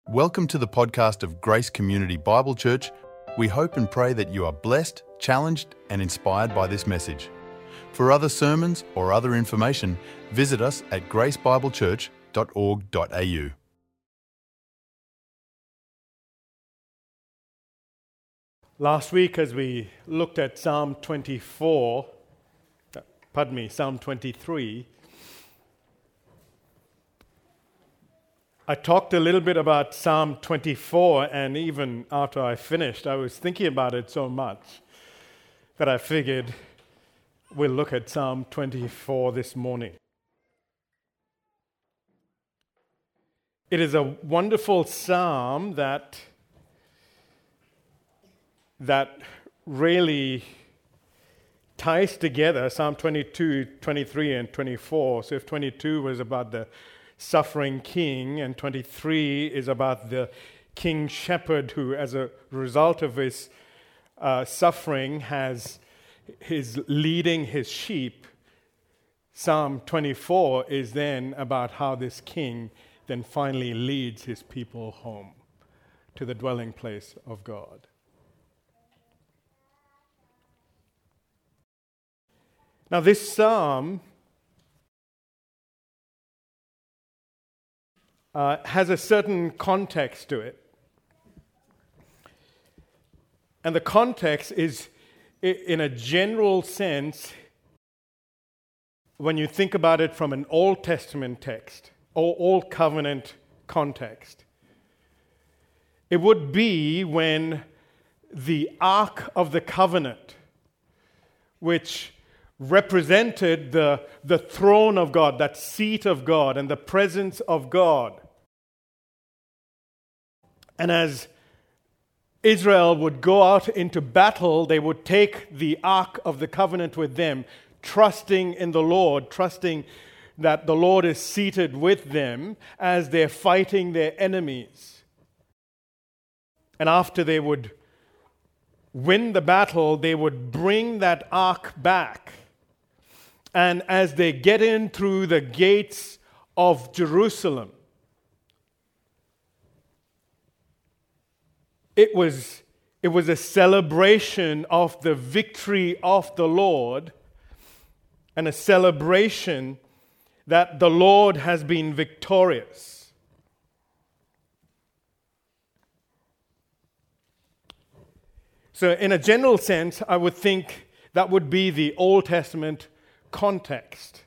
Welcome to the podcast of Grace Community Bible Church. We hope and pray that you are blessed, challenged, and inspired by this message. For other sermons or other information, visit us at gracebiblechurch.org.au. Last week, as we looked at Psalm 23, I talked a little bit about Psalm 24, and even after I finished, I was thinking about it so much that I figured we'll look at Psalm 24 this morning. It is a wonderful psalm that really ties together Psalm 22, 23, and 24. So if 22 was about the suffering king, and 23 is about the king shepherd who, as a result of his suffering, is leading his sheep. Psalm 24 is then about how this king then finally leads his people home to the dwelling place of God. Now, this psalm has a certain context to it. And the context is, in a general sense, when you think about it from an Old Testament text or Old Covenant context, it would be when the Ark of the Covenant, which represented the throne of God, that seat of God and the presence of God. And as Israel would go out into battle, they would take the Ark of the Covenant with them, trusting in the Lord, trusting that the Lord is seated with them as they're fighting their enemies. And after they would win the battle, they would bring that Ark back. And as they get in through the gates of Jerusalem, it was a celebration of the victory of the Lord, and a celebration that the Lord has been victorious. So in a general sense, I would think that would be the Old Testament context,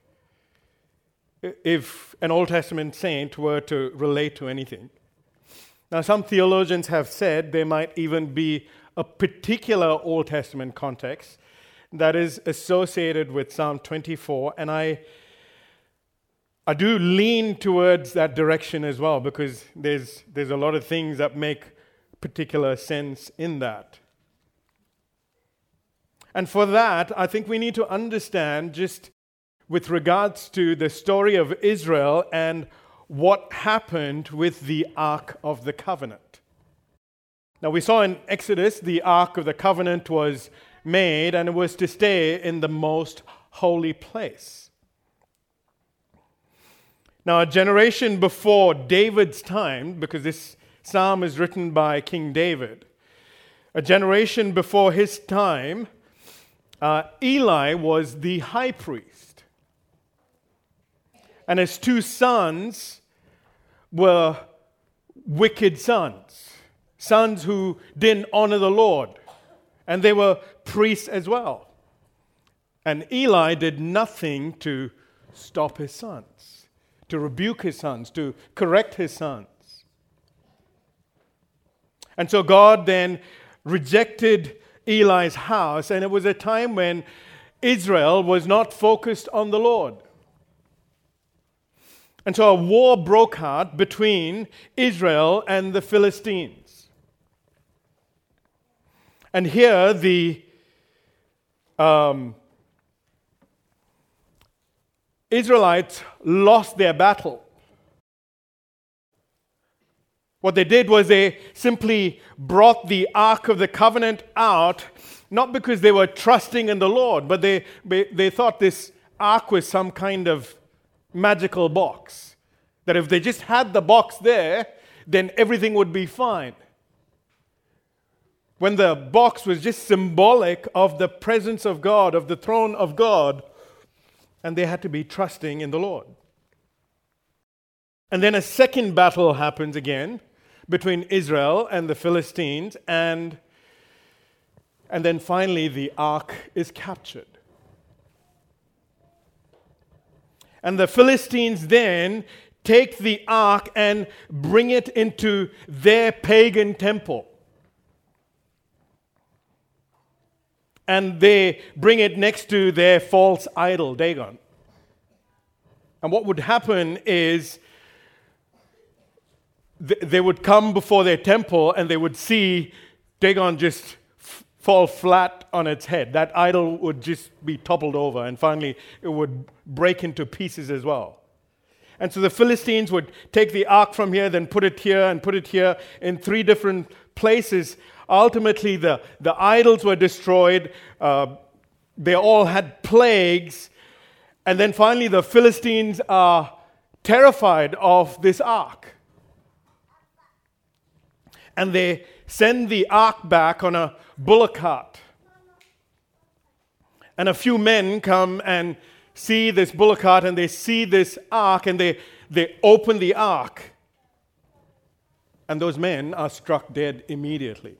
if an Old Testament saint were to relate to anything. Now, some theologians have said there might even be a particular Old Testament context that is associated with Psalm 24, and I do lean towards that direction as well, because there's a lot of things that make particular sense in that. And for that, I think we need to understand, just with regards to the story of Israel and what happened with the Ark of the Covenant. Now, we saw in Exodus the Ark of the Covenant was made, and it was to stay in the most holy place. Now, a generation before David's time, because this psalm is written by King David, a generation before his time, Eli was the high priest. And his two sons were wicked sons who didn't honor the Lord. And they were priests as well. And Eli did nothing to stop his sons, to rebuke his sons, to correct his sons. And so God then rejected Eli's house, and it was a time when Israel was not focused on the Lord. And so a war broke out between Israel and the Philistines. And here the Israelites lost their battle. What they did was they simply brought the Ark of the Covenant out, not because they were trusting in the Lord, but they thought this Ark was some kind of magical box. That if they just had the box there, then everything would be fine. When the box was just symbolic of the presence of God, of the throne of God, and they had to be trusting in the Lord. And then a second battle happens again between Israel and the Philistines, and then finally the ark is captured. And the Philistines then take the ark and bring it into their pagan temple. And they bring it next to their false idol, Dagon. And what would happen is they would come before their temple and they would see Dagon just fall flat on its head. That idol would just be toppled over, and finally it would break into pieces as well. And so the Philistines would take the ark from here, then put it here and put it here in 3 different places. Ultimately, the idols were destroyed. They all had plagues. And then finally, the Philistines are terrified of this ark. And they send the ark back on a bullock cart. And a few men come and see this bullock cart, and they see this ark, and they open the ark. And those men are struck dead immediately.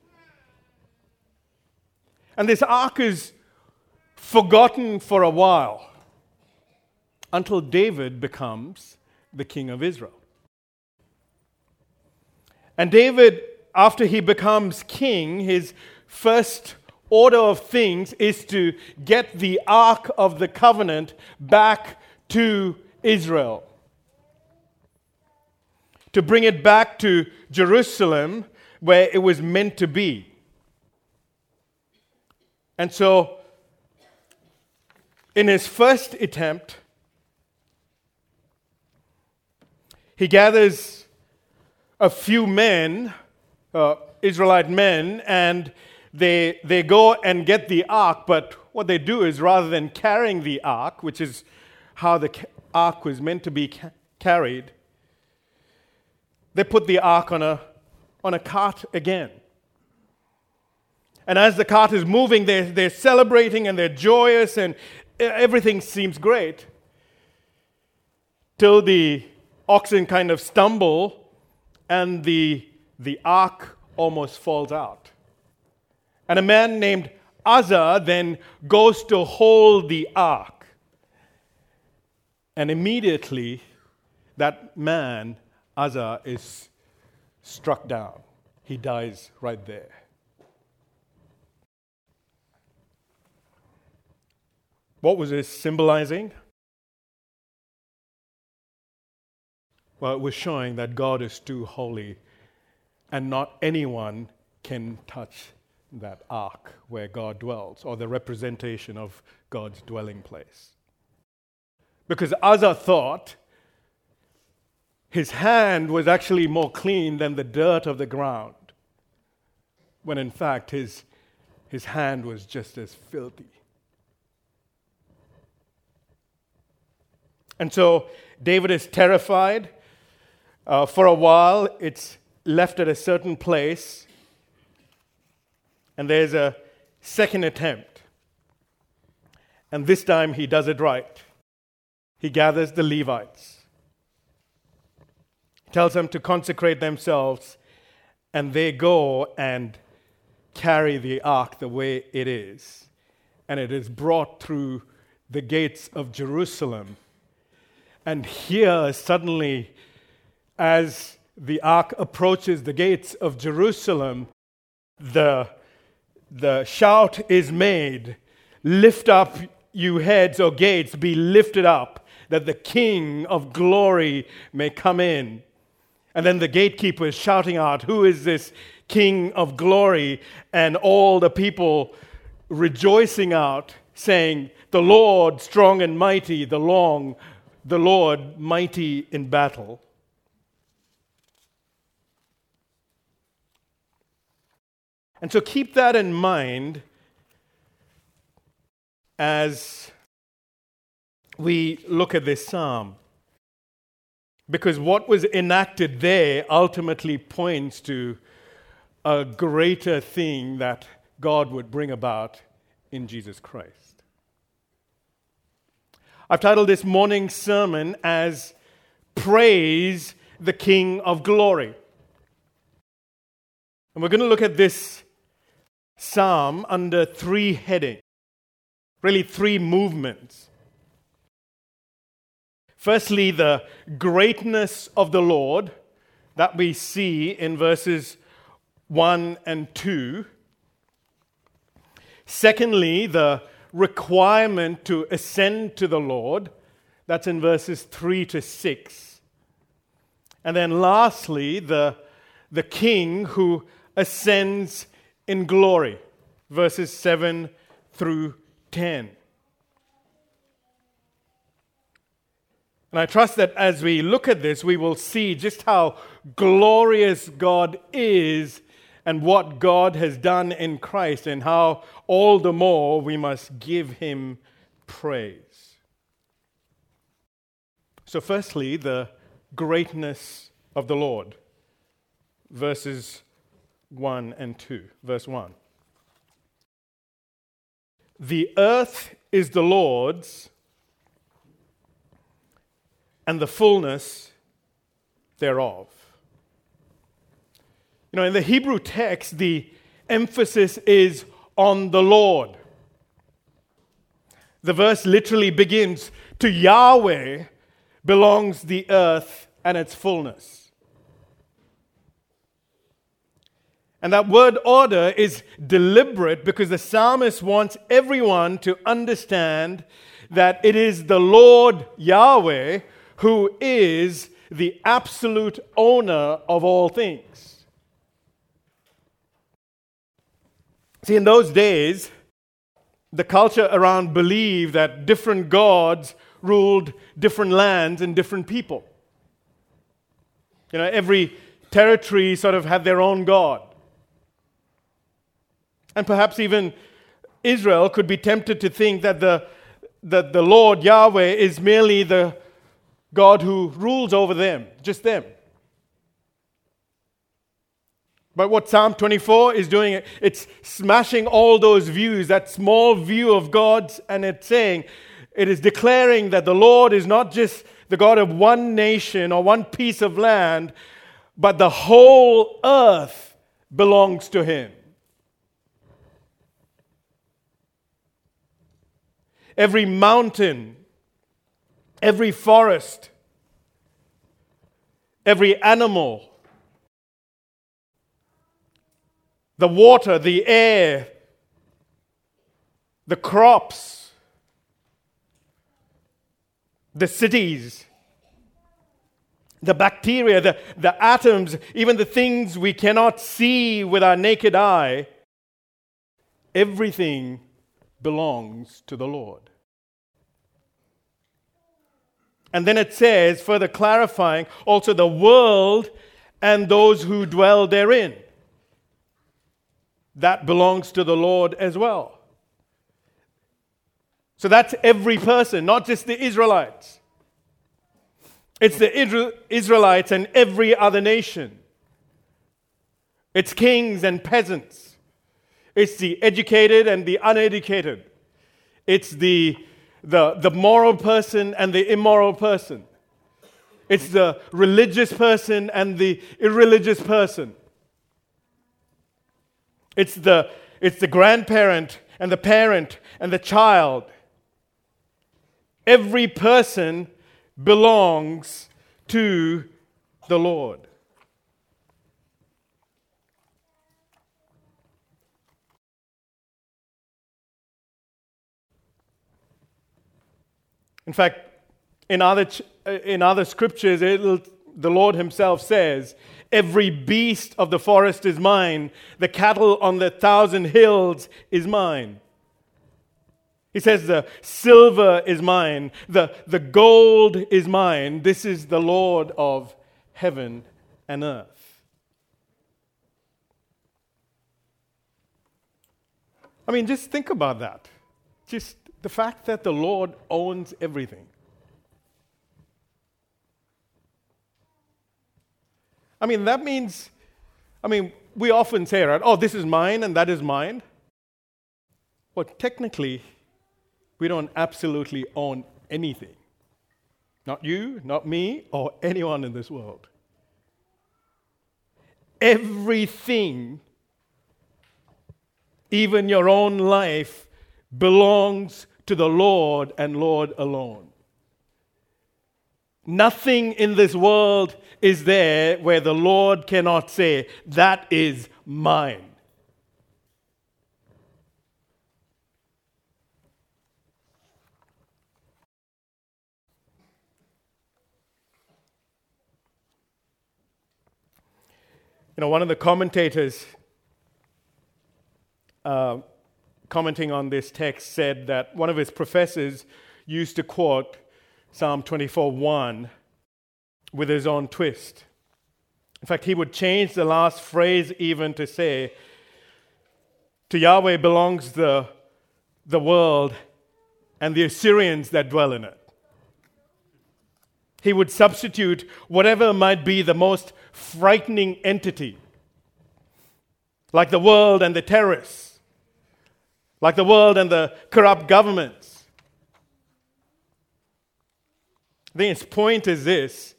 And this ark is forgotten for a while until David becomes the king of Israel. And David, after he becomes king, his first order of things is to get the Ark of the Covenant back to Israel. To bring it back to Jerusalem, where it was meant to be. And so, in his first attempt, he gathers a few men, Israelite men, and they go and get the ark, but what they do is, rather than carrying the ark, which is how the ark was meant to be carried, they put the ark on a cart again. And as the cart is moving, they're celebrating and they're joyous and everything seems great, till the oxen kind of stumble and the ark almost falls out. And a man named Uzzah then goes to hold the ark. And immediately that man, Uzzah, is struck down. He dies right there. What was this symbolizing? Well, it was showing that God is too holy and not anyone can touch that ark where God dwells, or the representation of God's dwelling place. Because Uzzah thought his hand was actually more clean than the dirt of the ground, when in fact his hand was just as filthy. And so David is terrified. For a while, it's left at a certain place, and there's a second attempt. And this time he does it right. He gathers the Levites. He tells them to consecrate themselves, and they go and carry the ark the way it is. And it is brought through the gates of Jerusalem. And here, suddenly, as the ark approaches the gates of Jerusalem, the shout is made, "Lift up, you heads or gates, be lifted up, that the King of glory may come in." And then the gatekeeper is shouting out, "Who is this King of glory?" And all the people rejoicing out, saying, "The Lord strong and mighty, the Lord mighty in battle." And so keep that in mind as we look at this psalm. Because what was enacted there ultimately points to a greater thing that God would bring about in Jesus Christ. I've titled this morning's sermon as Praise the King of Glory. And we're going to look at this psalm under three headings, really three movements. Firstly, the greatness of the Lord that we see in verses 1 and 2. Secondly, the requirement to ascend to the Lord. That's in verses 3 to 6. And then lastly, the King who ascends in glory. Verses 7 through 10. And I trust that as we look at this, we will see just how glorious God is and what God has done in Christ, and how all the more we must give Him praise. So firstly, the greatness of the Lord. Verses 1 and 2. Verse 1. The earth is the Lord's, and the fullness thereof. You know, in the Hebrew text, the emphasis is on the Lord. The verse literally begins, to Yahweh belongs the earth and its fullness. And that word order is deliberate because the psalmist wants everyone to understand that it is the Lord Yahweh who is the absolute owner of all things. See, in those days, the culture around believed that different gods ruled different lands and different people. You know, every territory sort of had their own god. And perhaps even Israel could be tempted to think that the Lord Yahweh is merely the God who rules over them, just them. But what Psalm 24 is doing, it's smashing all those views, that small view of God's, and it's saying, it is declaring that the Lord is not just the God of one nation or one piece of land, but the whole earth belongs to Him. Every mountain, every forest, every animal, the water, the air, the crops, the cities, the bacteria, the atoms, even the things we cannot see with our naked eye, everything belongs to the Lord. And then it says, further clarifying, also the world and those who dwell therein. That belongs to the Lord as well. So that's every person, not just the Israelites. It's the Israelites and every other nation. It's kings and peasants. It's the educated and the uneducated. It's the moral person and the immoral person. It's the religious person and the irreligious person. It's the grandparent and the parent and the child. Every person belongs to the Lord. In fact, in other scriptures, the Lord Himself says, every beast of the forest is mine. The cattle on the 1,000 hills is mine. He says the silver is mine. The gold is mine. This is the Lord of heaven and earth. I mean, just think about that. Just the fact that the Lord owns everything. That means, we often say, right, oh, this is mine and that is mine. Well, technically, we don't absolutely own anything. Not you, not me, or anyone in this world. Everything, even your own life, belongs to the Lord and Lord alone. Nothing in this world is there where the Lord cannot say, that is mine. One of the commentators commenting on this text said that one of his professors used to quote Psalm 24:1 with his own twist. In fact, he would change the last phrase even to say, to Yahweh belongs the world and the Assyrians that dwell in it. He would substitute whatever might be the most frightening entity, like the world and the terrorists, like the world and the corrupt governments. I think his point is this,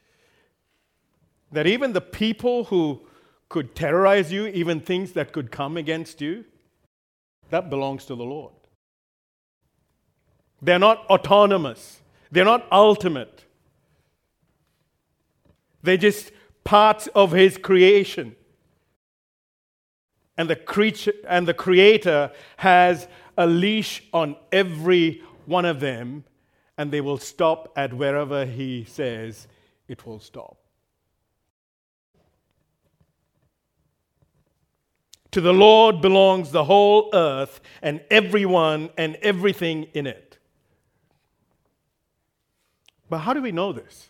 that even the people who could terrorize you, even things that could come against you, that belongs to the Lord. They're not autonomous. They're not ultimate. They're just parts of His creation. And the creature and the Creator has a leash on every one of them, and they will stop at wherever He says it will stop. To the Lord belongs the whole earth and everyone and everything in it. But how do we know this?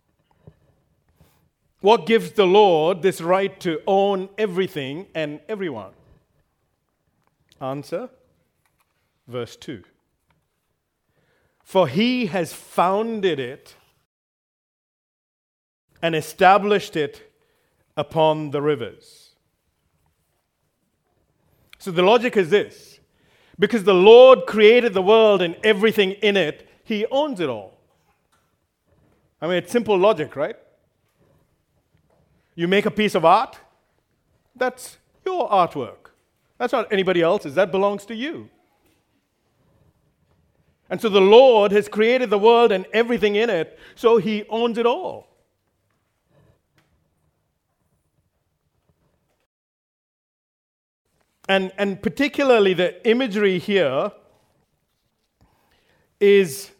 What gives the Lord this right to own everything and everyone? Answer, verse 2. For He has founded it and established it upon the rivers. So the logic is this. Because the Lord created the world and everything in it, He owns it all. It's simple logic, right? You make a piece of art, that's your artwork. That's not anybody else's, that belongs to you. And so the Lord has created the world and everything in it, so He owns it all. And particularly the imagery here is,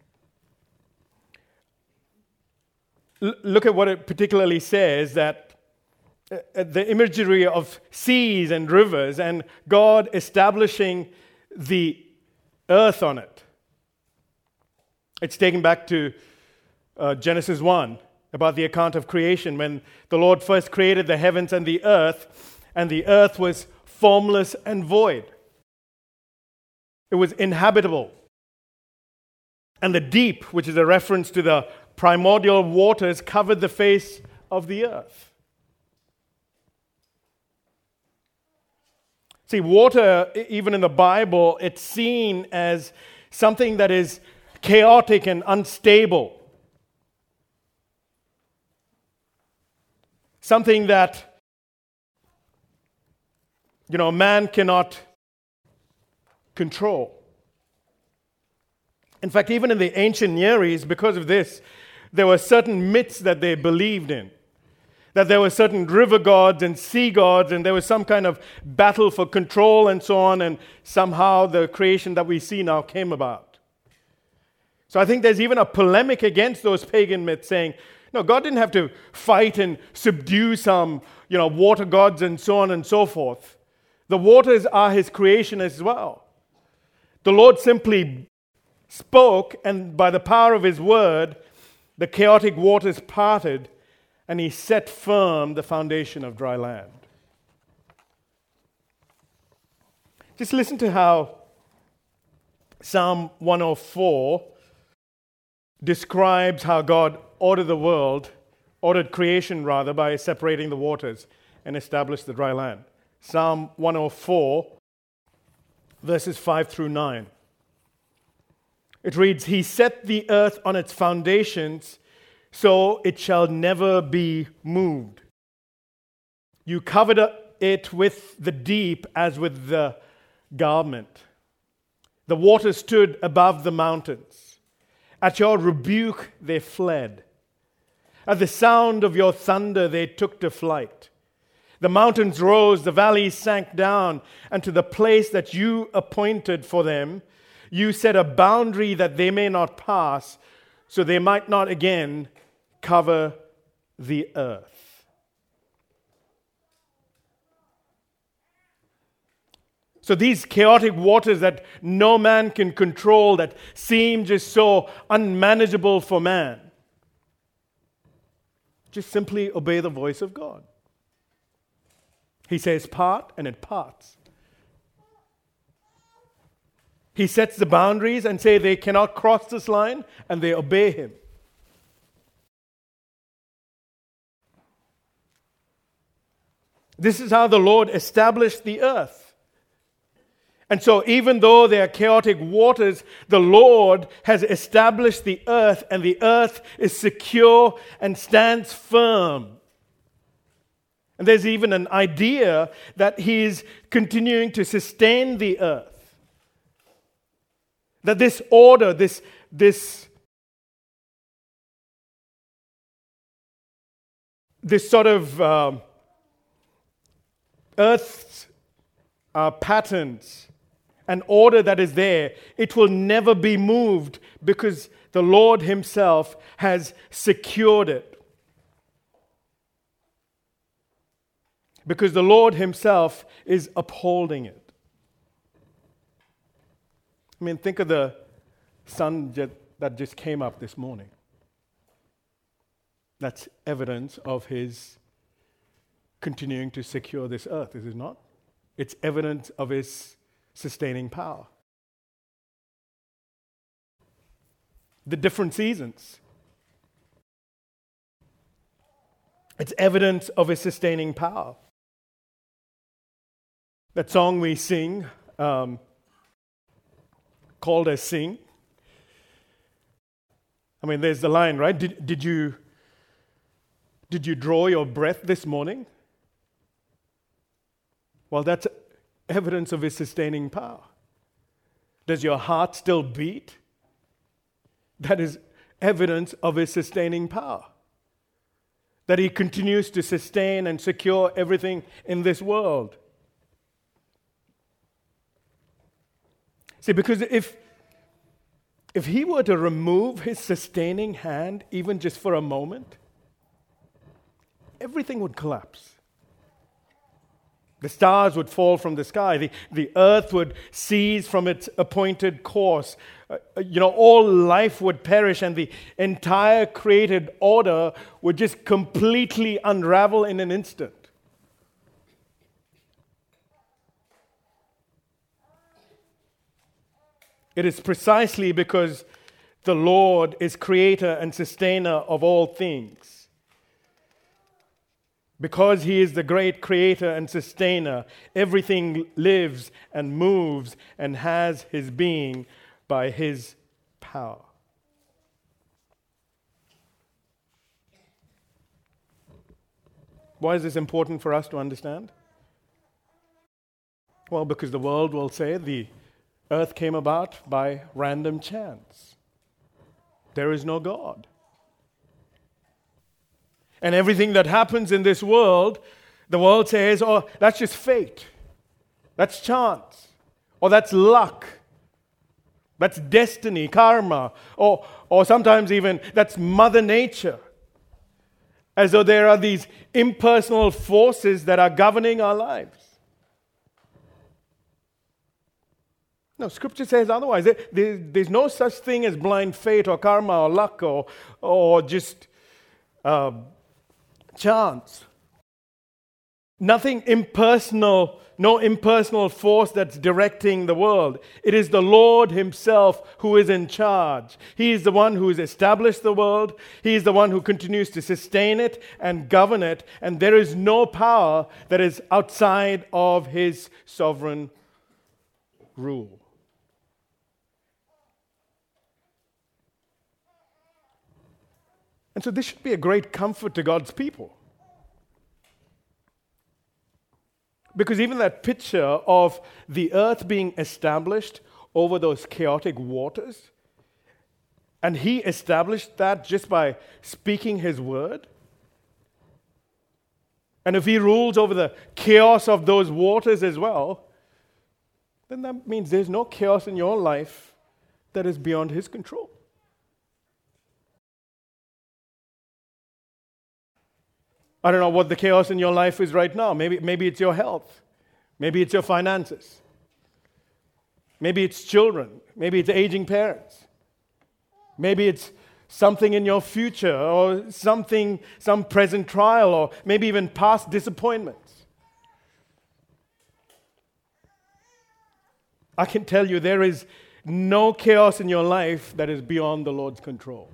look at what it particularly says, that the imagery of seas and rivers and God establishing the earth on it. It's taken back to Genesis 1 about the account of creation when the Lord first created the heavens and the earth was formless and void. It was inhabitable. And the deep, which is a reference to the primordial waters, covered the face of the earth. See, water, even in the Bible, it's seen as something that is chaotic and unstable. Something that, man cannot control. In fact, even in the ancient Near East, because of this, there were certain myths that they believed in. That there were certain river gods and sea gods, and there was some kind of battle for control and so on, and somehow the creation that we see now came about. So I think there's even a polemic against those pagan myths saying, no, God didn't have to fight and subdue some, water gods and so on and so forth. The waters are His creation as well. The Lord simply spoke, and by the power of His word, the chaotic waters parted, and He set firm the foundation of dry land. Just listen to how Psalm 104 describes how God ordered the world ordered creation rather by separating the waters and established the dry land. Psalm 104, verses 5 through 9. It reads, He set the earth on its foundations, so it shall never be moved. You covered it with the deep as with the garment. The waters stood above the mountains. At your rebuke they fled. At the sound of your thunder they took to flight. The mountains rose, the valleys sank down, and to the place that you appointed for them, you set a boundary that they may not pass, so they might not again cover the earth. So these chaotic waters that no man can control, that seem just so unmanageable for man, just simply obey the voice of God. He says part, and it parts. He sets the boundaries and say they cannot cross this line, and they obey him. This is how the Lord established the earth. And so even though there are chaotic waters, the Lord has established the earth, and the earth is secure and stands firm. And there's even an idea that he is continuing to sustain the earth. That this order, this sort of earth's patterns and order that is there, it will never be moved because the Lord himself has secured it. Because the Lord himself is upholding it. I mean, think of the sun that just came up this morning. That's evidence of his continuing to secure this earth, is it not? It's evidence of his sustaining power. The different seasons. It's evidence of his sustaining power. That song we sing, called as Sing. I mean, there's the line, right? Did you draw your breath this morning? Well, that's evidence of his sustaining power. Does your heart still beat? That is evidence of his sustaining power. That he continues to sustain and secure everything in this world. See, because if he were to remove his sustaining hand, even just for a moment, everything would collapse. The stars would fall from the sky. The earth would cease from its appointed course. All life would perish, and the entire created order would just completely unravel in an instant. It is precisely because the Lord is creator and sustainer of all things. Because he is the great creator and sustainer, everything lives and moves and has his being by his power. Why is this important for us to understand? Well, because the world will say the earth came about by random chance. There is no God. And everything that happens in this world, the world says, oh, that's just fate. That's chance. Or that's luck. That's destiny, karma. Or sometimes even that's Mother Nature. As though there are these impersonal forces that are governing our lives. No, Scripture says otherwise. There's no such thing as blind fate or karma or luck or just chance. Nothing impersonal, no impersonal force that's directing the world. It is the Lord himself who is in charge. He is the one who has established the world. He is the one who continues to sustain it and govern it. And there is no power that is outside of his sovereign rule. And so this should be a great comfort to God's people. Because even that picture of the earth being established over those chaotic waters, and he established that just by speaking his word. And if he rules over the chaos of those waters as well, then that means there's no chaos in your life that is beyond his control. I don't know what the chaos in your life is right now. Maybe it's your health. Maybe it's your finances. Maybe it's children. Maybe it's aging parents. Maybe it's something in your future or some present trial or maybe even past disappointments. I can tell you there is no chaos in your life that is beyond the Lord's control.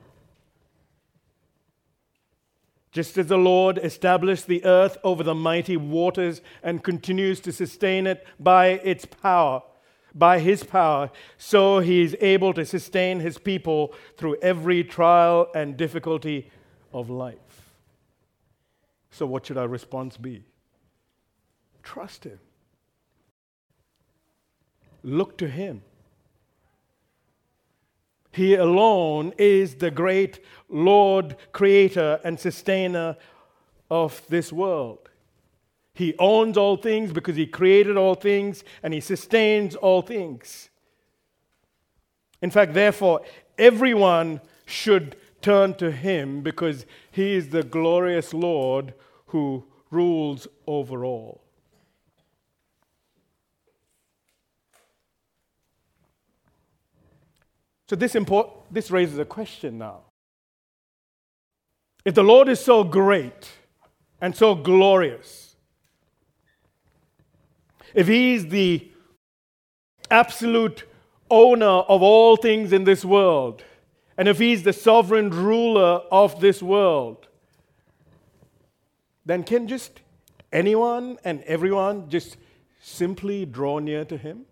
Just as the Lord established the earth over the mighty waters and continues to sustain it by its power, by his power, so he is able to sustain his people through every trial and difficulty of life. So what should our response be? Trust him. Look to him. He alone is the great Lord, creator, and sustainer of this world. He owns all things because he created all things and he sustains all things. In fact, therefore, everyone should turn to him because he is the glorious Lord who rules over all. So this raises a question now. If the Lord is so great and so glorious, if he's the absolute owner of all things in this world, and if he's the sovereign ruler of this world, then can just anyone and everyone just simply draw near to him?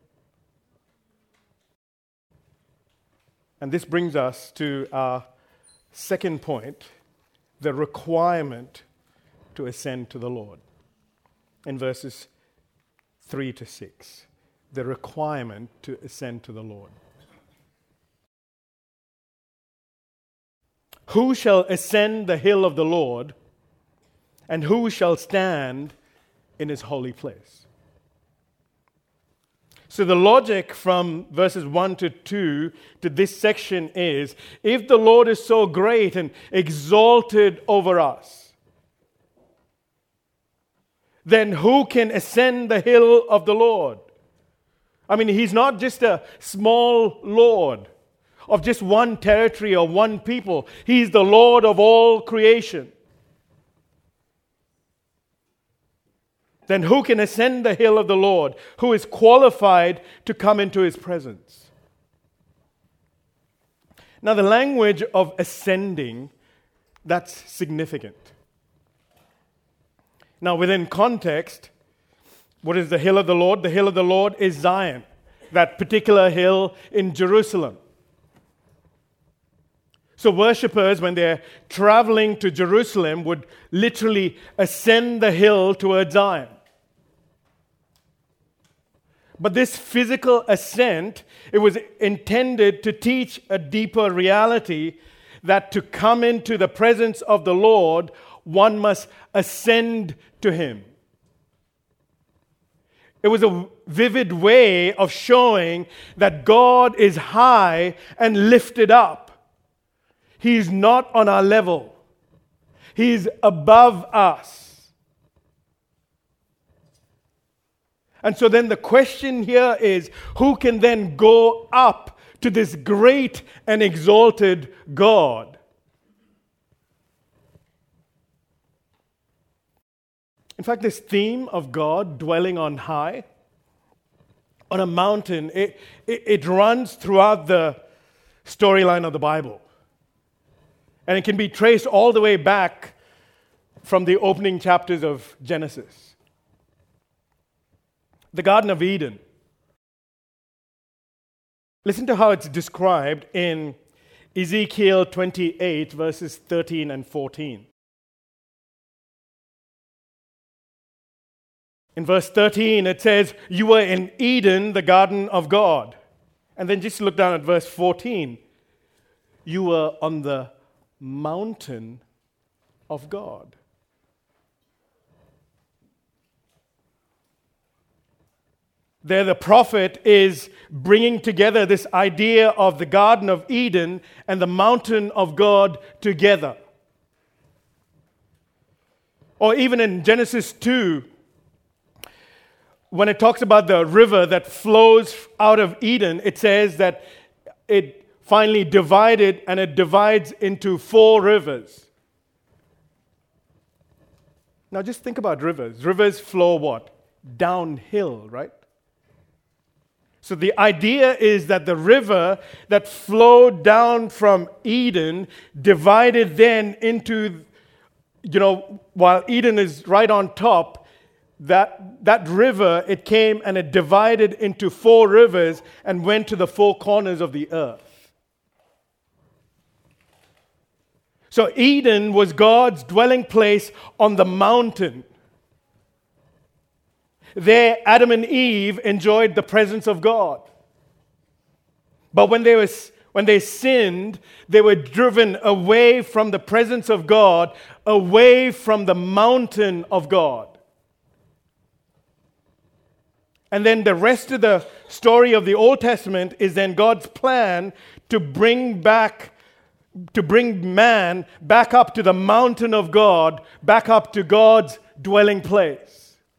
And this brings us to our second point, the requirement to ascend to the Lord. In verses 3 to 6, the requirement to ascend to the Lord. Who shall ascend the hill of the Lord, and who shall stand in his holy place? So the logic from verses 1 to 2 to this section is, if the Lord is so great and exalted over us, then who can ascend the hill of the Lord? I mean, he's not just a small Lord of just one territory or one people. He's the Lord of all creation. Then who can ascend the hill of the Lord? Who is qualified to come into his presence? Now, the language of ascending, that's significant. Now, within context, what is the hill of the Lord? The hill of the Lord is Zion, that particular hill in Jerusalem. So worshippers, when they're traveling to Jerusalem, would literally ascend the hill towards Zion. But this physical ascent, it was intended to teach a deeper reality that to come into the presence of the Lord, one must ascend to him. It was a vivid way of showing that God is high and lifted up. He's not on our level. He's above us. And so then the question here is, who can then go up to this great and exalted God? In fact, this theme of God dwelling on high, on a mountain, it runs throughout the storyline of the Bible. And it can be traced all the way back from the opening chapters of Genesis. The Garden of Eden. Listen to how it's described in Ezekiel 28, verses 13 and 14. In verse 13, it says, "You were in Eden, the garden of God." And then just look down at verse 14. "You were on the mountain of God." There, the prophet is bringing together this idea of the Garden of Eden and the mountain of God together. Or even in Genesis 2, when it talks about the river that flows out of Eden, it says that it finally divided, and it divides into 4 rivers. Now just think about rivers. Rivers flow what? Downhill, right? So the idea is that the river that flowed down from Eden divided then into, while Eden is right on top, that river, it came and it divided into 4 rivers and went to the 4 corners of the earth. So Eden was God's dwelling place on the mountain. There, Adam and Eve enjoyed the presence of God. But when they sinned, they were driven away from the presence of God, away from the mountain of God. And then the rest of the story of the Old Testament is then God's plan to bring man back up to the mountain of God, back up to God's dwelling place.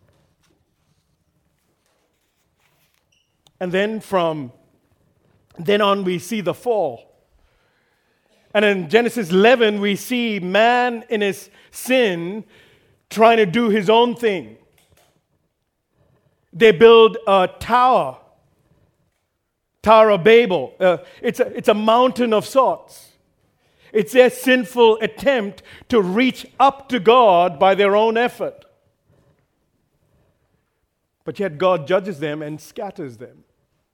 And then from then on, we see the fall. And in Genesis 11, we see man in his sin trying to do his own thing. They build a Tower of Babel. It's a mountain of sorts. It's their sinful attempt to reach up to God by their own effort. But yet God judges them and scatters them.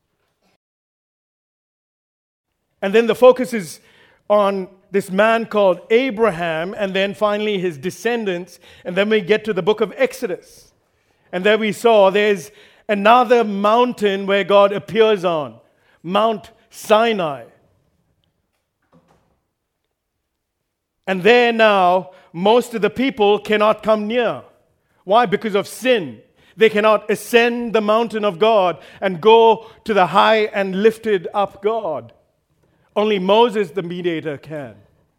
And then the focus is on this man called Abraham, and then finally his descendants, and then we get to the book of Exodus. And there we saw there's another mountain where God appears on, Mount Sinai. And there now, most of the people cannot come near. Why? Because of sin. They cannot ascend the mountain of God and go to the high and lifted up God. Only Moses, the mediator, can.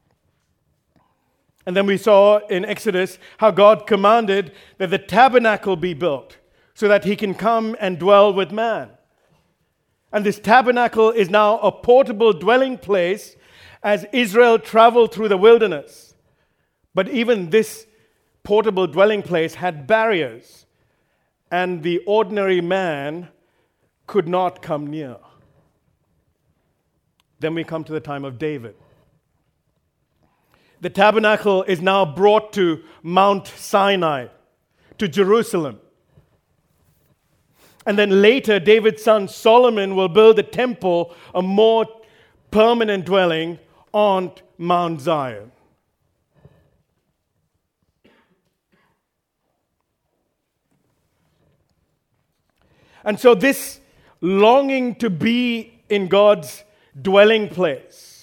And then we saw in Exodus how God commanded that the tabernacle be built so that he can come and dwell with man. And this tabernacle is now a portable dwelling place as Israel traveled through the wilderness. But even this portable dwelling place had barriers, and the ordinary man could not come near. Then we come to the time of David. The tabernacle is now brought to Mount Sinai, to Jerusalem. And then later, David's son Solomon will build a temple, a more permanent dwelling on Mount Zion. And so this longing to be in God's dwelling place,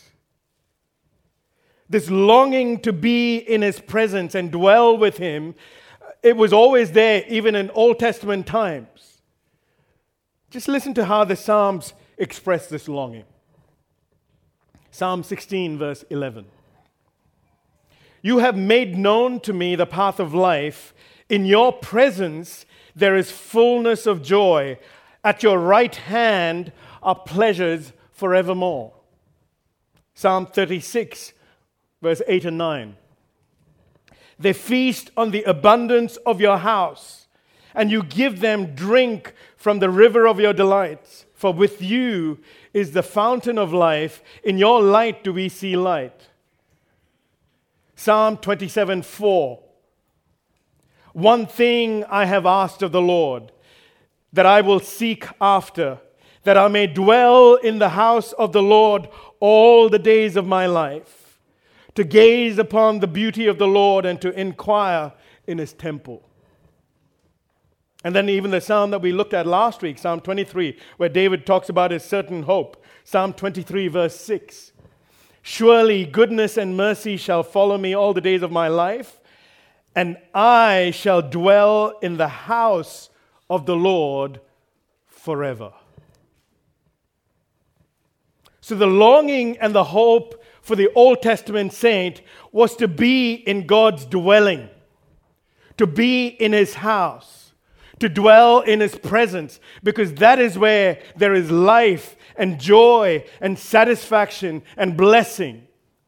this longing to be in his presence and dwell with him, it was always there even in Old Testament times. Just listen to how the Psalms express this longing. Psalm 16, verse 11. "You have made known to me the path of life. In your presence there is fullness of joy. At your right hand are pleasures forevermore." Psalm 36, verse 8 and 9. They feast on the abundance of your house, and you give them drink from the river of your delights. For with you is the fountain of life. In your light do we see light. Psalm 27:4. One thing I have asked of the Lord, that I will seek after, that I may dwell in the house of the Lord all the days of my life, to gaze upon the beauty of the Lord and to inquire in his temple. And then even the psalm that we looked at last week, Psalm 23, where David talks about his certain hope. Psalm 23, verse 6. Surely goodness and mercy shall follow me all the days of my life, and I shall dwell in the house of the Lord forever. So the longing and the hope for the Old Testament saint was to be in God's dwelling, to be in his house, to dwell in his presence, because that is where there is life and joy and satisfaction and blessing.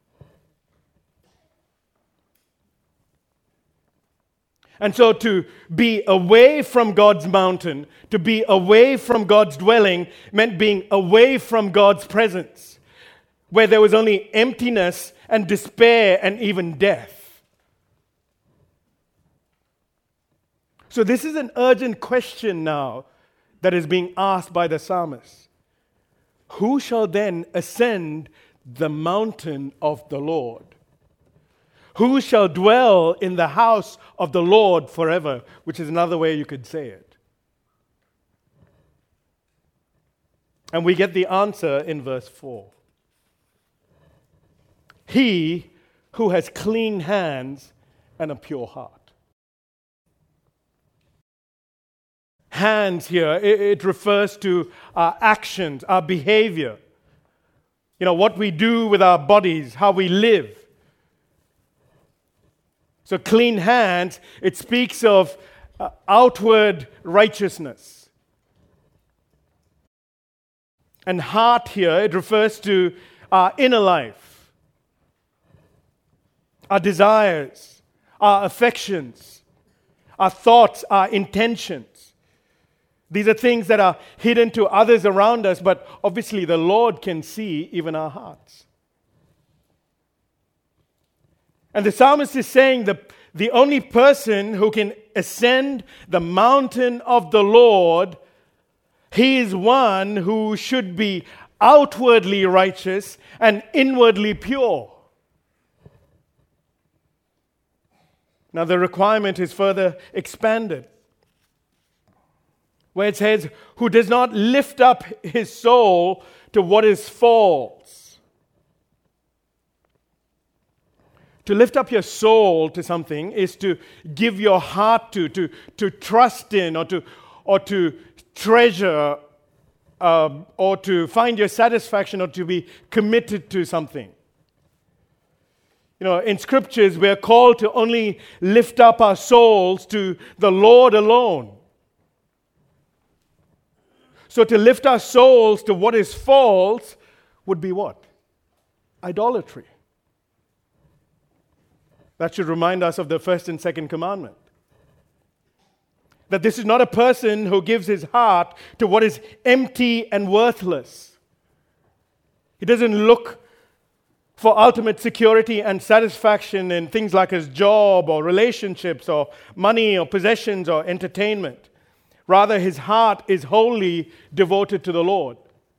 And so to be away from God's mountain, to be away from God's dwelling, meant being away from God's presence, where there was only emptiness and despair and even death. So this is an urgent question now that is being asked by the psalmist. Who shall then ascend the mountain of the Lord? Who shall dwell in the house of the Lord forever? Which is another way you could say it. And we get the answer in verse 4. He who has clean hands and a pure heart. Hands here, it refers to our actions, our behavior. You know, what we do with our bodies, how we live. So clean hands, it speaks of outward righteousness. And heart here, it refers to our inner life, our desires, our affections, our thoughts, our intentions. These are things that are hidden to others around us, but obviously the Lord can see even our hearts. And the psalmist is saying that the only person who can ascend the mountain of the Lord, he is one who should be outwardly righteous and inwardly pure. Now the requirement is further expanded, where it says, who does not lift up his soul to what is false. To lift up your soul to something is to give your heart to trust in, or to treasure, or to find your satisfaction, or to be committed to something. You know, in scriptures, we are called to only lift up our souls to the Lord alone. So to lift our souls to what is false would be what? Idolatry. That should remind us of the first and second commandment. That this is not a person who gives his heart to what is empty and worthless. He doesn't look for ultimate security and satisfaction in things like his job or relationships or money or possessions or entertainment. Rather, his heart is wholly devoted to the Lord.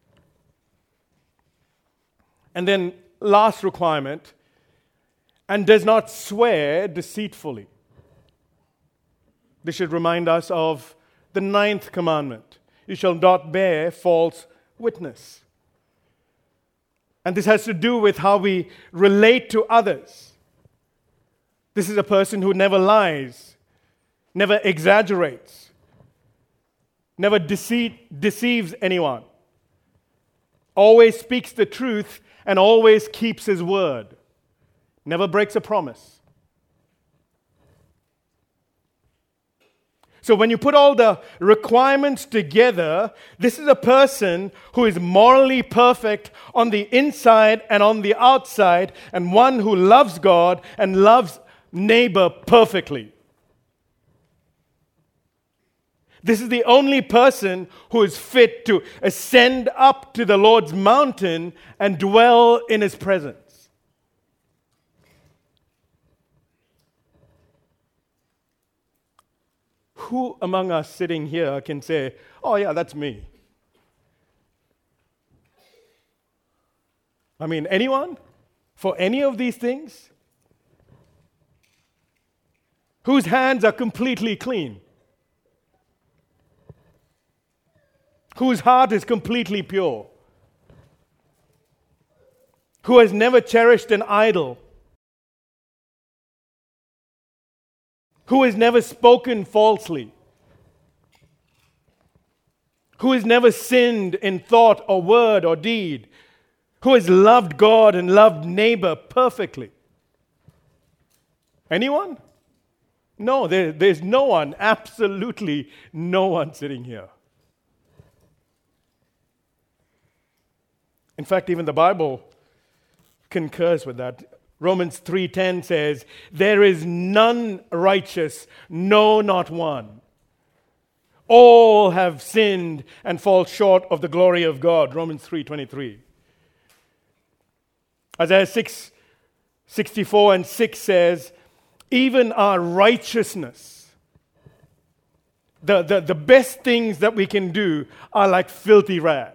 And then, last requirement, and does not swear deceitfully. This should remind us of the 9th commandment. You shall not bear false witness. And this has to do with how we relate to others. This is a person who never lies, never exaggerates, never deceives anyone, always speaks the truth and always keeps his word. Never breaks a promise. So when you put all the requirements together, this is a person who is morally perfect on the inside and on the outside, and one who loves God and loves neighbor perfectly. This is the only person who is fit to ascend up to the Lord's mountain and dwell in His presence. Who among us sitting here can say, "Oh yeah, that's me"? I mean, anyone? For any of these things? Whose hands are completely clean? Whose heart is completely pure? Who has never cherished an idol? Who has never spoken falsely? Who has never sinned in thought or word or deed? Who has loved God and loved neighbor perfectly? Anyone? No, there's no one, absolutely no one sitting here. In fact, even the Bible concurs with that. Romans 3:10 says, "There is none righteous, no, not one. All have sinned and fall short of the glory of God." Romans 3:23. Isaiah 6:64 and 6 says, "Even our righteousness," the best things that we can do, are like filthy rags.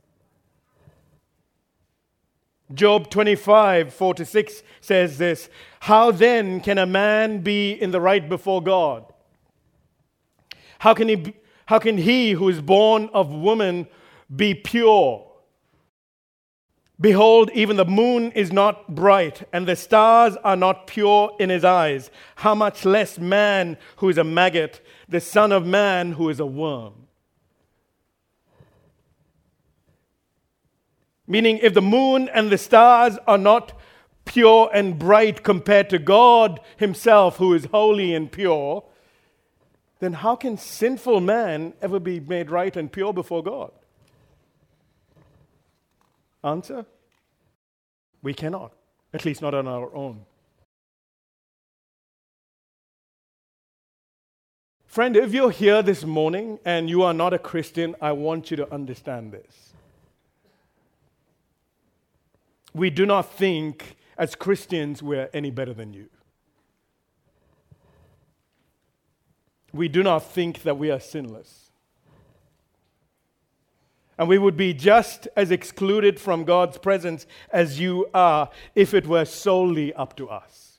Job 25:4-6 says this, "How then can a man be in the right before God? How can he who is born of woman be pure? Behold, even the moon is not bright, and the stars are not pure in his eyes. How much less man who is a maggot, the son of man who is a worm?" Meaning, if the moon and the stars are not pure and bright compared to God Himself, who is holy and pure, then how can sinful man ever be made right and pure before God? Answer? We cannot, at least not on our own. Friend, if you're here this morning and you are not a Christian, I want you to understand this. We do not think as Christians we're any better than you. We do not think that we are sinless. And we would be just as excluded from God's presence as you are if it were solely up to us.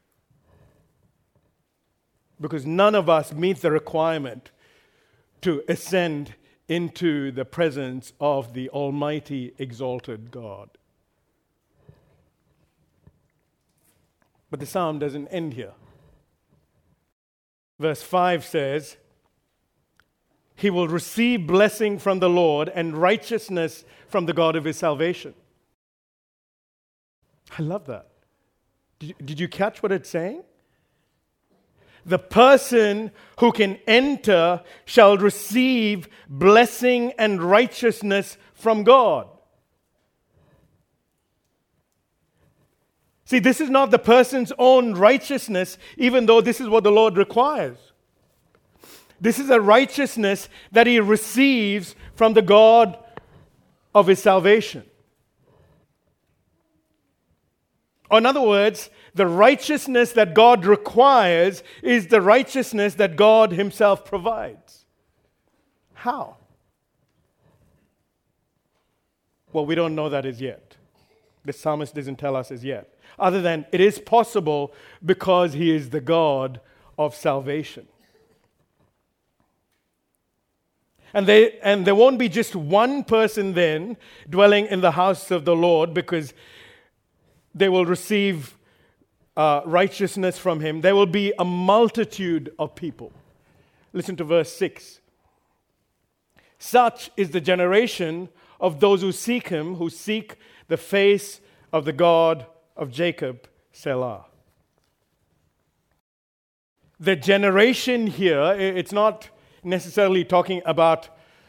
Because none of us meet the requirement to ascend into the presence of the Almighty, exalted God. But the psalm doesn't end here. Verse 5 says, "He will receive blessing from the Lord and righteousness from the God of his salvation." I love that. Did you catch what it's saying? The person who can enter shall receive blessing and righteousness from God. See, this is not the person's own righteousness, even though this is what the Lord requires. This is a righteousness that he receives from the God of his salvation. Or in other words, the righteousness that God requires is the righteousness that God himself provides. How? Well, we don't know that as yet. The psalmist doesn't tell us as yet. Other than it is possible because he is the God of salvation. And there won't be just one person then dwelling in the house of the Lord because they will receive righteousness from him. There will be a multitude of people. Listen to verse 6. "Such is the generation of those who seek him, who seek the face of the God of Jacob, Selah." The generation here, it's not necessarily talking about,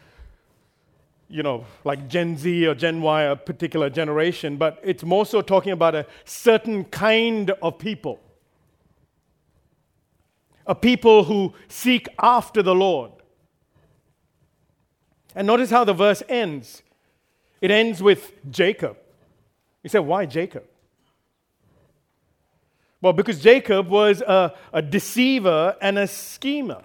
like Gen Z or Gen Y, a particular generation, but it's more so talking about a certain kind of people. a people who seek after the Lord. And notice how the verse ends. It ends with Jacob. You say, why Jacob? Well, because Jacob was a deceiver and a schemer.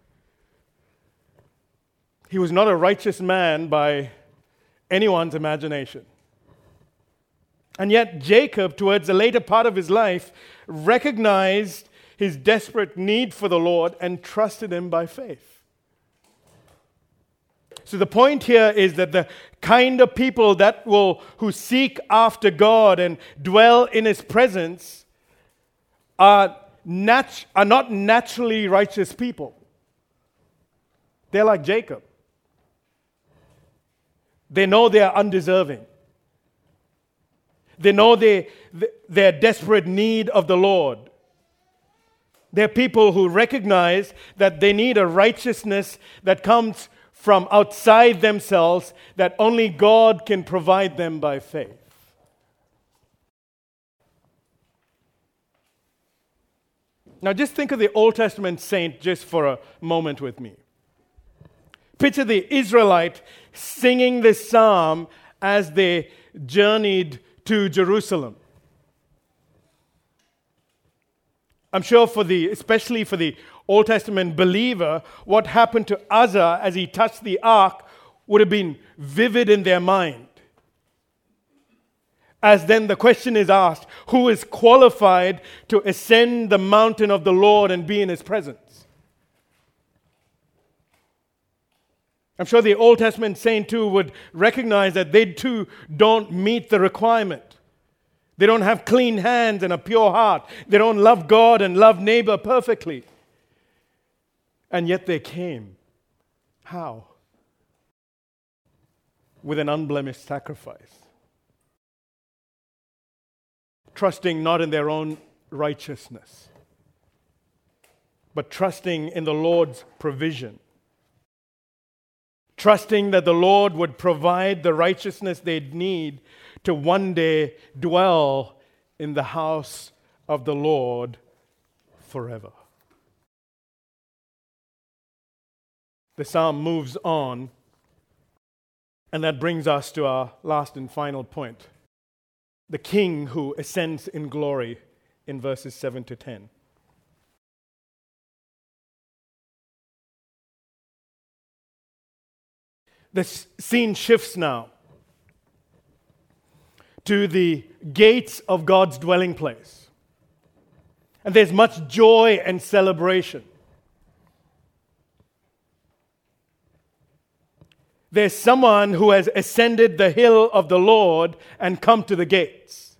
He was not a righteous man by anyone's imagination. And yet Jacob, towards the later part of his life, recognized his desperate need for the Lord and trusted him by faith. So the point here is that the kind of people who seek after God and dwell in His presence are not naturally righteous people. They're like Jacob. They know they are undeserving. They know their desperate need of the Lord. They're people who recognize that they need a righteousness that comes from outside themselves, that only God can provide them by faith. Now just think of the Old Testament saint just for a moment with me. Picture the Israelite singing this psalm as they journeyed to Jerusalem. I'm sure especially for the Old Testament believer, what happened to Uzzah as he touched the ark would have been vivid in their mind. As then the question is asked, who is qualified to ascend the mountain of the Lord and be in His presence? I'm sure the Old Testament saint too would recognize that they too don't meet the requirement. They don't have clean hands and a pure heart. They don't love God and love neighbor perfectly. And yet they came. How? With an unblemished sacrifice. Trusting not in their own righteousness, but trusting in the Lord's provision. Trusting that the Lord would provide the righteousness they'd need to one day dwell in the house of the Lord forever. The psalm moves on, and that brings us to our last and final point. The King who ascends in glory in verses 7 to 10. The scene shifts now to the gates of God's dwelling place. And there's much joy and celebration. There's someone who has ascended the hill of the Lord and come to the gates.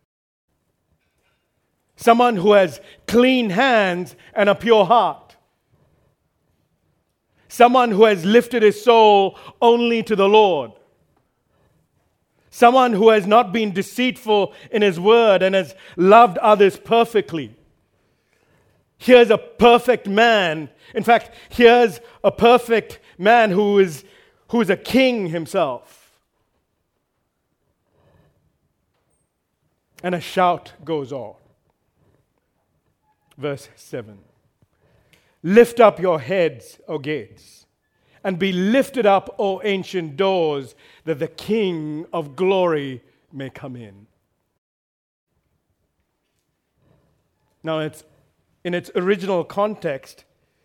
Someone who has clean hands and a pure heart. Someone who has lifted his soul only to the Lord. Someone who has not been deceitful in his word and has loved others perfectly. Here's a perfect man. In fact, here's a perfect man who is a king himself. And a shout goes on. Verse 7. Lift up your heads, O gates, and be lifted up, O ancient doors, that the King of glory may come in. Now, in its original context,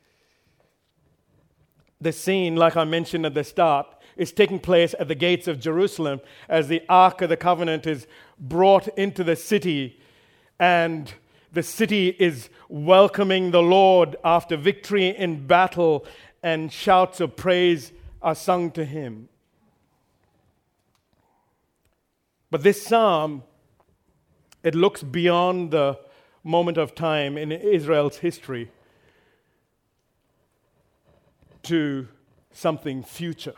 the scene, like I mentioned at the start, is taking place at the gates of Jerusalem as the Ark of the Covenant is brought into the city, and the city is welcoming the Lord after victory in battle, and shouts of praise are sung to Him. But this psalm, it looks beyond the moment of time in Israel's history to something future.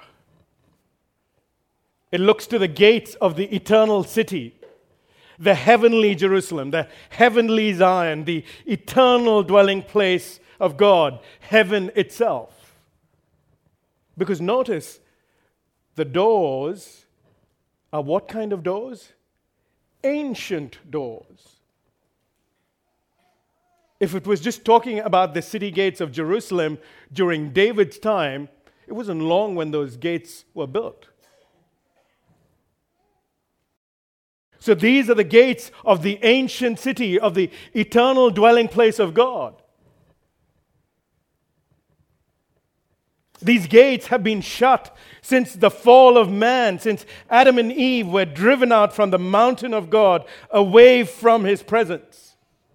It looks to the gates of the eternal city, the heavenly Jerusalem, the heavenly Zion, the eternal dwelling place of God, heaven itself. Because notice, the doors are what kind of doors? Ancient doors. If it was just talking about the city gates of Jerusalem during David's time, it wasn't long when those gates were built. So these are the gates of the ancient city, of the eternal dwelling place of God. These gates have been shut since the fall of man, since Adam and Eve were driven out from the mountain of God, away from His presence.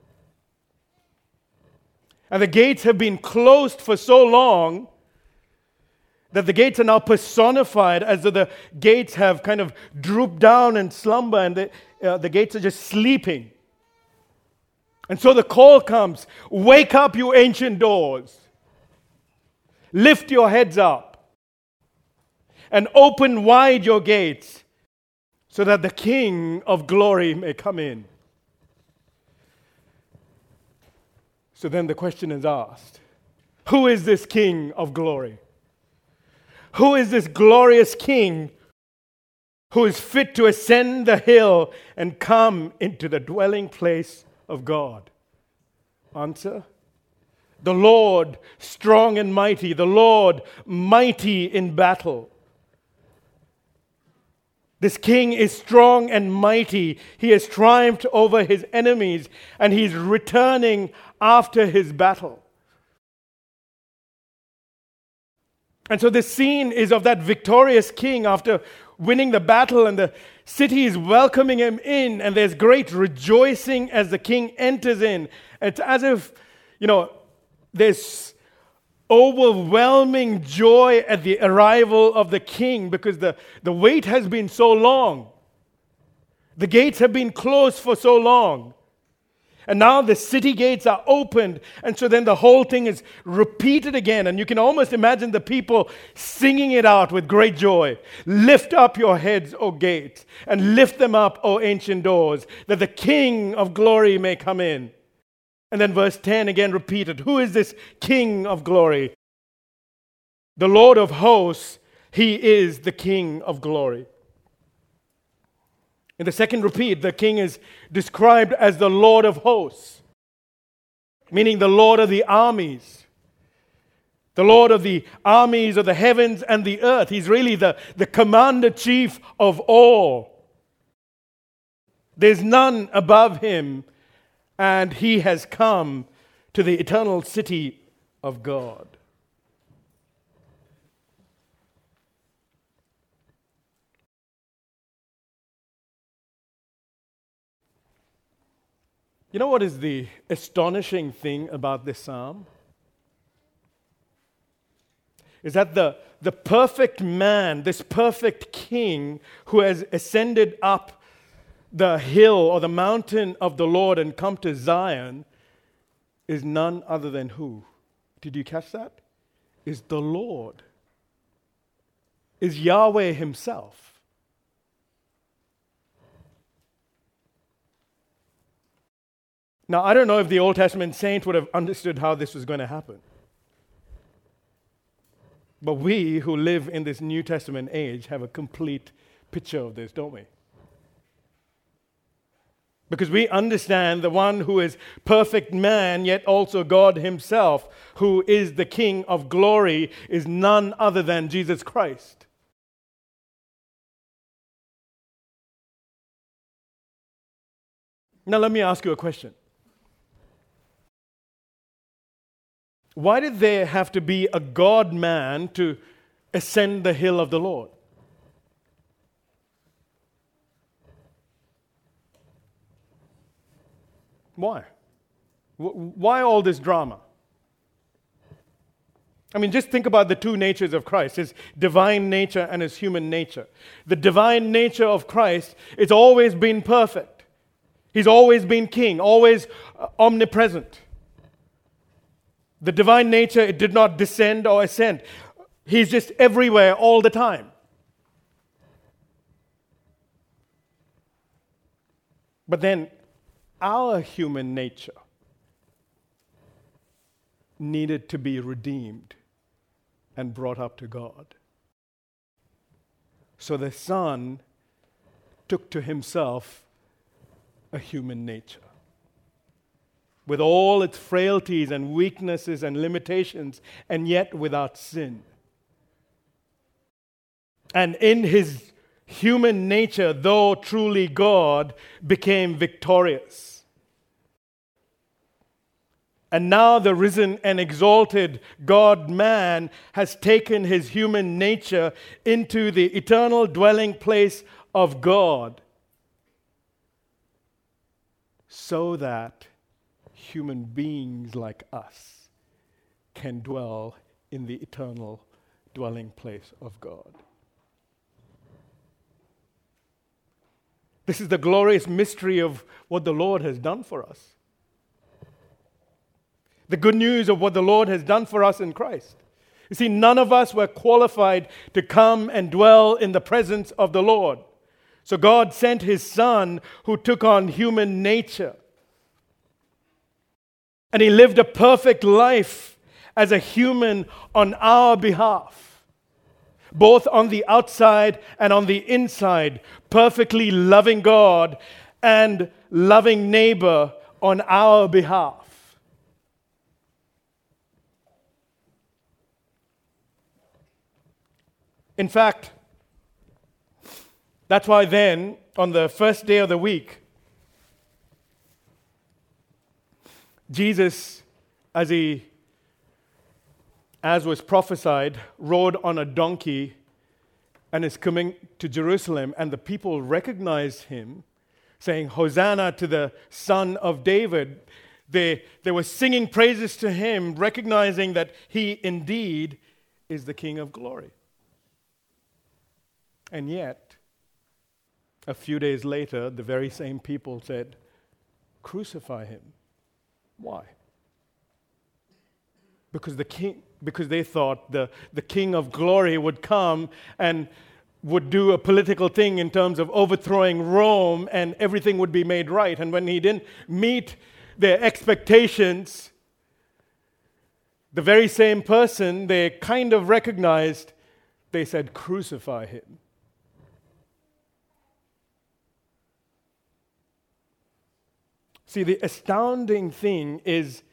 And the gates have been closed for so long that the gates are now personified as though the gates have kind of drooped down and slumber, and the gates are just sleeping. And so the call comes, wake up, you ancient doors. Lift your heads up and open wide your gates so that the King of glory may come in. So then the question is asked, who is this King of glory? Who is this glorious King who is fit to ascend the hill and come into the dwelling place of God? Answer: the Lord strong and mighty, the Lord mighty in battle. This King is strong and mighty. He has triumphed over his enemies, and he's returning after his battle. And so this scene is of that victorious king after winning the battle, and the city is welcoming him in, and there's great rejoicing as the king enters in. It's as if, there's overwhelming joy at the arrival of the king, because the wait has been so long. The gates have been closed for so long. And now the city gates are opened, and so then the whole thing is repeated again. And you can almost imagine the people singing it out with great joy. Lift up your heads, O gates, and lift them up, O ancient doors, that the King of glory may come in. And then verse 10 again repeated. Who is this King of glory? The Lord of hosts, He is the King of glory. In the second repeat, the king is described as the Lord of hosts, meaning the Lord of the armies. The Lord of the armies of the heavens and the earth. He's really the commander-chief of all. There's none above him, and he has come to the eternal city of God. You know what is the astonishing thing about this psalm? Is that the perfect man, this perfect king who has ascended up the hill or the mountain of the Lord and come to Zion is none other than who? Did you catch that? Is the Lord. Is Yahweh himself. Now, I don't know if the Old Testament saint would have understood how this was going to happen. But we who live in this New Testament age have a complete picture of this, don't we? Because we understand the one who is perfect man, yet also God himself, who is the King of glory, is none other than Jesus Christ. Now, let me ask you a question. Why did there have to be a God-man to ascend the hill of the Lord? Why? Why all this drama? I mean, just think about the two natures of Christ, his divine nature and his human nature. The divine nature of Christ, it's always been perfect. He's always been king, always omnipresent. The divine nature, it did not descend or ascend. He's just everywhere all the time. But then our human nature needed to be redeemed and brought up to God. So the Son took to himself a human nature. with all its frailties and weaknesses and limitations, and yet without sin. And in his human nature, though truly God, became victorious. And now the risen and exalted God-man has taken his human nature into the eternal dwelling place of God, so that human beings like us can dwell in the eternal dwelling place of God. This is the glorious mystery of what the Lord has done for us. The good news of what the Lord has done for us in Christ. You see, none of us were qualified to come and dwell in the presence of the Lord. So God sent his Son, who took on human nature. And he lived a perfect life as a human on our behalf, both on the outside and on the inside, perfectly loving God and loving neighbor on our behalf. In fact, that's why then, on the first day of the week, Jesus, as was prophesied, rode on a donkey and is coming to Jerusalem, and the people recognize him, saying, "Hosanna to the Son of David." They were singing praises to him, recognizing that he indeed is the King of glory. And yet, a few days later, the very same people said, "Crucify him." Why? Because they thought the King of glory would come and would do a political thing in terms of overthrowing Rome, and everything would be made right. And when he didn't meet their expectations, the very same person they kind of recognized, they said, "Crucify him." See, the astounding thing is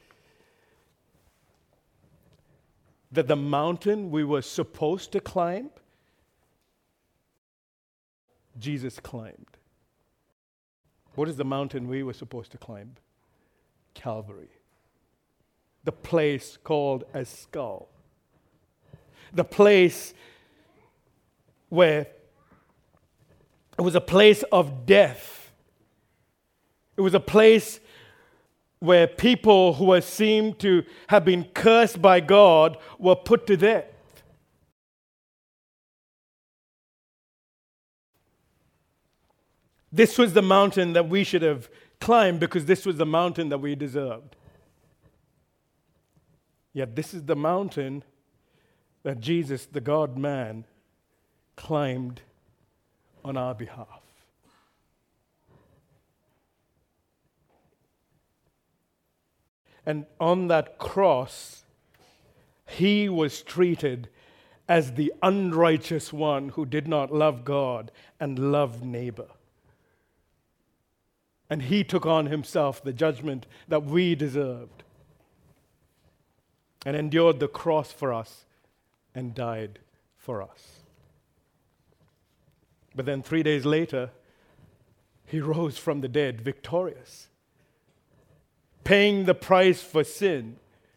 that the mountain we were supposed to climb, Jesus climbed. What is the mountain we were supposed to climb? Calvary. The place called a skull. The place where it was a place of death. It was a place where people who were seemed to have been cursed by God were put to death. This was the mountain that we should have climbed, because this was the mountain that we deserved. Yet this is the mountain that Jesus, the God-man, climbed on our behalf. And on that cross, he was treated as the unrighteous one who did not love God and love neighbor. And he took on himself the judgment that we deserved, and endured the cross for us and died for us. But then 3 days later, he rose from the dead victorious, paying the price for sin,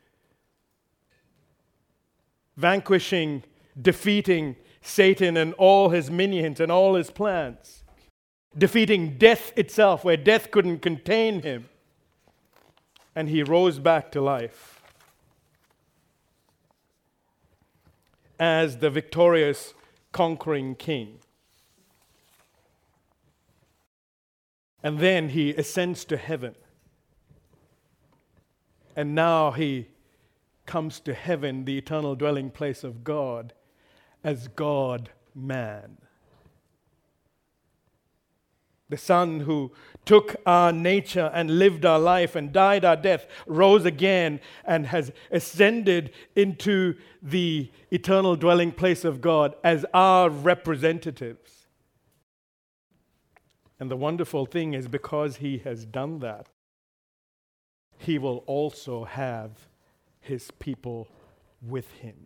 vanquishing, defeating Satan and all his minions and all his plans, defeating death itself, where death couldn't contain him, and he rose back to life as the victorious, conquering king. And then he ascends to heaven. And now he comes to heaven, the eternal dwelling place of God, as God-man. The Son who took our nature and lived our life and died our death, rose again and has ascended into the eternal dwelling place of God as our representatives. And the wonderful thing is, because he has done that, he will also have his people with him.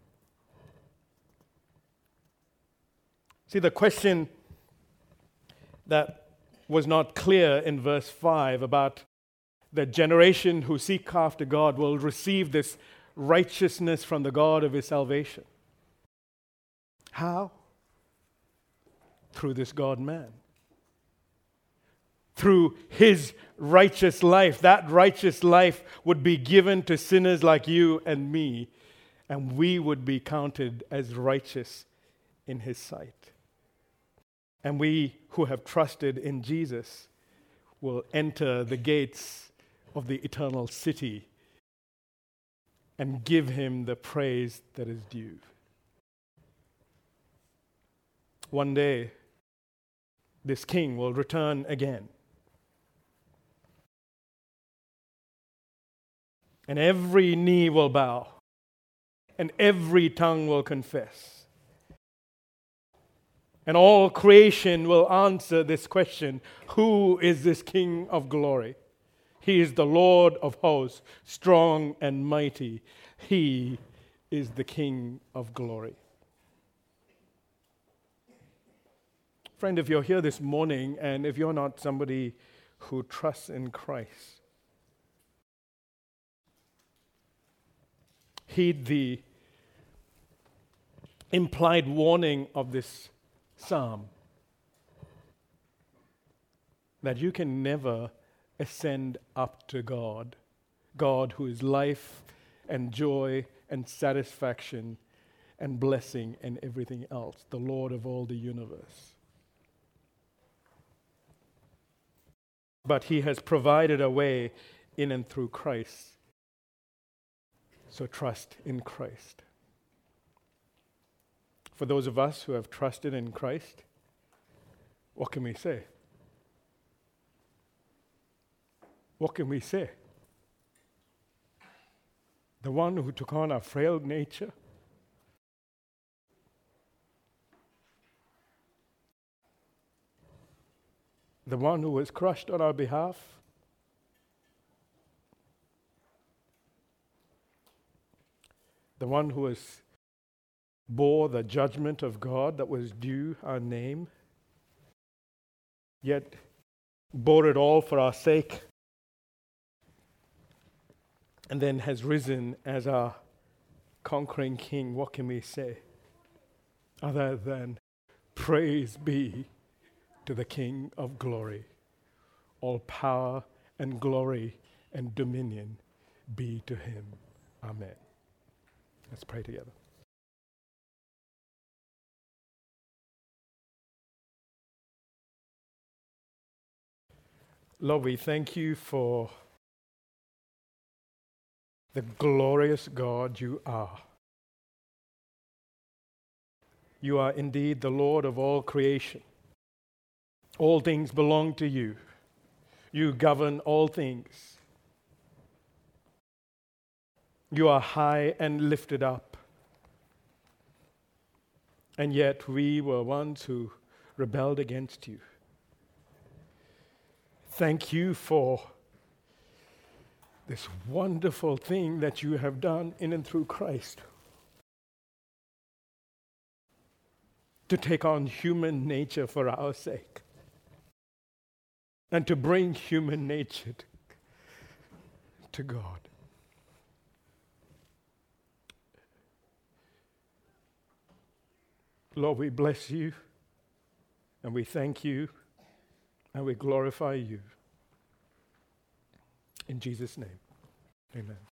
See, the question that was not clear in verse 5 about the generation who seek after God will receive this righteousness from the God of his salvation. How? Through this God-man. Through his righteous life. That righteous life would be given to sinners like you and me, and we would be counted as righteous in his sight. And we who have trusted in Jesus will enter the gates of the eternal city and give him the praise that is due. One day, this king will return again. And every knee will bow, and every tongue will confess. And all creation will answer this question: who is this King of glory? He is the Lord of hosts, strong and mighty. He is the King of glory. Friend, if you're here this morning and if you're not somebody who trusts in Christ, heed the implied warning of this psalm that you can never ascend up to God, God who is life and joy and satisfaction and blessing and everything else, the Lord of all the universe. But he has provided a way in and through Christ. So trust in Christ. For those of us who have trusted in Christ, what can we say? What can we say? The one who took on our frail nature, the one who was crushed on our behalf, the one who bore the judgment of God that was due our name, yet bore it all for our sake, and then has risen as our conquering King. What can we say other than praise be to the King of glory? All power and glory and dominion be to him. Amen. Let's pray together. Lord, we thank you for the glorious God you are. You are indeed the Lord of all creation. All things belong to you. You govern all things. You are high and lifted up. And yet we were ones who rebelled against you. Thank you for this wonderful thing that you have done in and through Christ. To take on human nature for our sake. And to bring human nature to God. Lord, we bless you and we thank you and we glorify you. In Jesus' name, amen.